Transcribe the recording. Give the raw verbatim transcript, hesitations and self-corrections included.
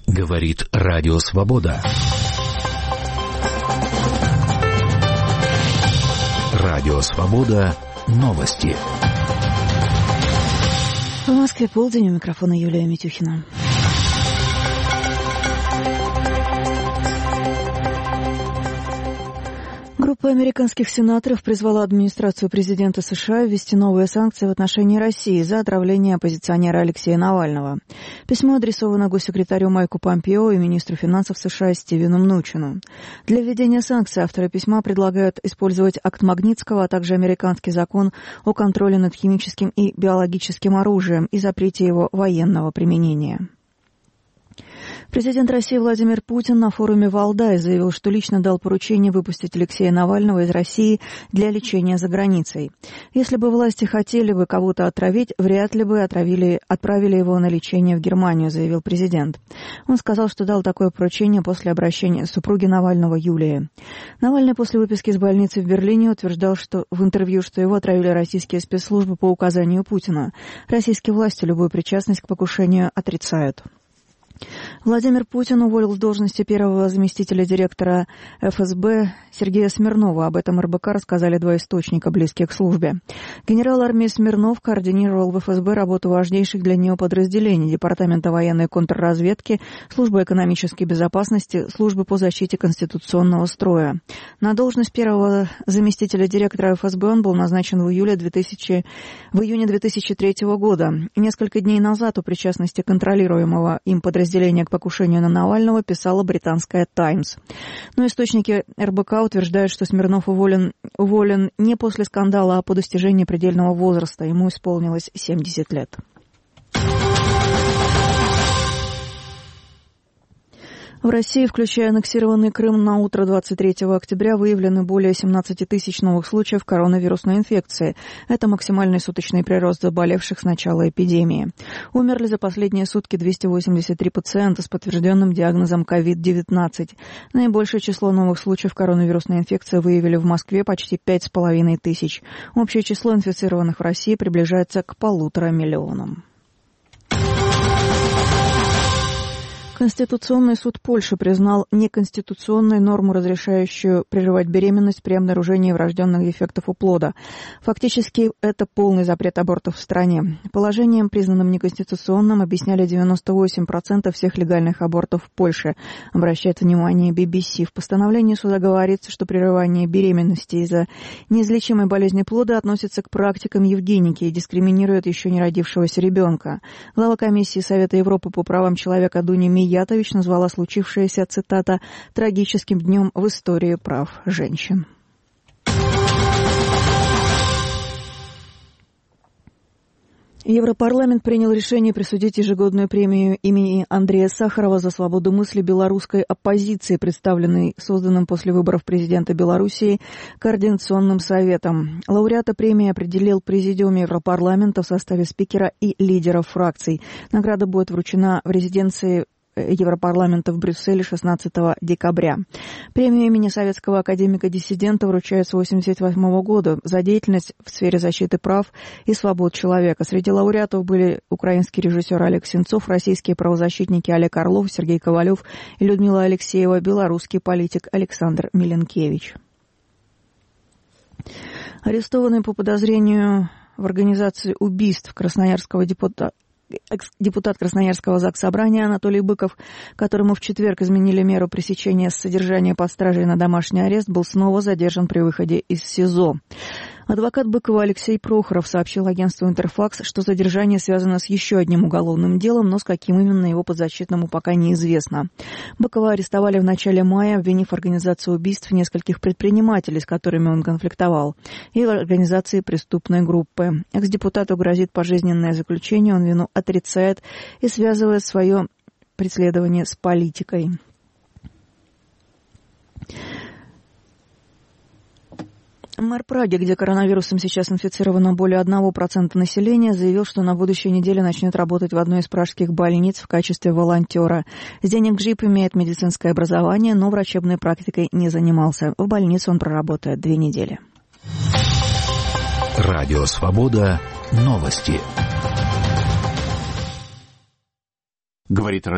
Говорит Радио Свобода. Радио Свобода. Новости. В Москве полдень, у микрофона Юлия Митюхина. Группа американских сенаторов призвала администрацию президента США ввести новые санкции в отношении России за отравление оппозиционера Алексея Навального. Письмо адресовано госсекретарю Майку Помпео и министру финансов США Стивену Мнучину. Для введения санкций авторы письма предлагают использовать акт Магнитского, а также американский закон о контроле над химическим и биологическим оружием и запрете его военного применения. Президент России Владимир Путин на форуме «Валдай» заявил, что лично дал поручение выпустить Алексея Навального из России для лечения за границей. Если бы власти хотели бы кого-то отравить, вряд ли бы отравили, отправили его на лечение в Германию, заявил президент. Он сказал, что дал такое поручение после обращения супруги Навального Юлии. Навальный после выписки из больницы в Берлине утверждал что в интервью, что его отравили российские спецслужбы по указанию Путина. Российские власти любую причастность к покушению отрицают. Владимир Путин уволил с должности первого заместителя директора эф эс бэ Сергея Смирнова. Об этом эр бэ ка рассказали два источника, близкие к службе. Генерал армии Смирнов координировал в эф эс бэ работу важнейших для него подразделений Департамента военной контрразведки, Службы экономической безопасности, Службы по защите конституционного строя. На должность первого заместителя директора эф эс бэ он был назначен в, июле две тысячи... в июне две тысячи третьего года. Несколько дней назад о причастности контролируемого им подразделения к покушению на Навального писала британская «Таймс». Но источники эр бэ ка утверждают, что Смирнов уволен, уволен не после скандала, а по достижении предельного возраста. Ему исполнилось семьдесят лет. В России, включая аннексированный Крым, на утро двадцать третьего октября выявлены более семнадцать тысяч новых случаев коронавирусной инфекции. Это максимальный суточный прирост заболевших с начала эпидемии. Умерли за последние сутки двести восемьдесят три пациента с подтвержденным диагнозом ковид девятнадцать. Наибольшее число новых случаев коронавирусной инфекции выявили в Москве почти пять с половиной тысяч. Общее число инфицированных в России приближается к полутора миллионам. Конституционный суд Польши признал неконституционной норму, разрешающую прерывать беременность при обнаружении врожденных дефектов у плода. Фактически, это полный запрет абортов в стране. Положением, признанным неконституционным, объясняли девяносто восемь процентов всех легальных абортов в Польше, обращает внимание би би си. В постановлении суда говорится, что прерывание беременности из-за неизлечимой болезни плода относится к практикам евгеники и дискриминирует еще не родившегося ребенка. Глава комиссии Совета Европы по правам человека Дуня Миятович Ятович назвала случившееся, цитата, «трагическим днем в истории прав женщин». Европарламент принял решение присудить ежегодную премию имени Андрея Сахарова за свободу мысли белорусской оппозиции, представленной созданным после выборов президента Белоруссии Координационным советом. Лауреата премии определил Президиум Европарламента в составе спикера и лидеров фракций. Награда будет вручена в резиденции Европарламента в Брюсселе шестнадцатого декабря. Премию имени советского академика-диссидента вручают с восемьдесят восьмого года за деятельность в сфере защиты прав и свобод человека. Среди лауреатов были украинский режиссер Олег Сенцов, российские правозащитники Олег Орлов, Сергей Ковалев и Людмила Алексеева, белорусский политик Александр Миленкевич. Арестованный по подозрению в организации убийств красноярского депутата Депутат Красноярского заксобрания Анатолий Быков, которому в четверг изменили меру пресечения содержания под стражей на домашний арест, был снова задержан при выходе из СИЗО. Адвокат Быкова Алексей Прохоров сообщил агентству «Интерфакс», что задержание связано с еще одним уголовным делом, но с каким именно его подзащитному пока неизвестно. Быкова арестовали в начале мая, обвинив организацию убийств нескольких предпринимателей, с которыми он конфликтовал, и в организации преступной группы. Экс-депутату грозит пожизненное заключение, он вину отрицает и связывает свое преследование с политикой. Мэр Праги, где коронавирусом сейчас инфицировано более одного процента населения, заявил, что на будущей неделе начнет работать в одной из пражских больниц в качестве волонтера. Зdeněk Grzyb имеет медицинское образование, но врачебной практикой не занимался. В больнице он проработает две недели. Радио Свобода. Новости. Говорит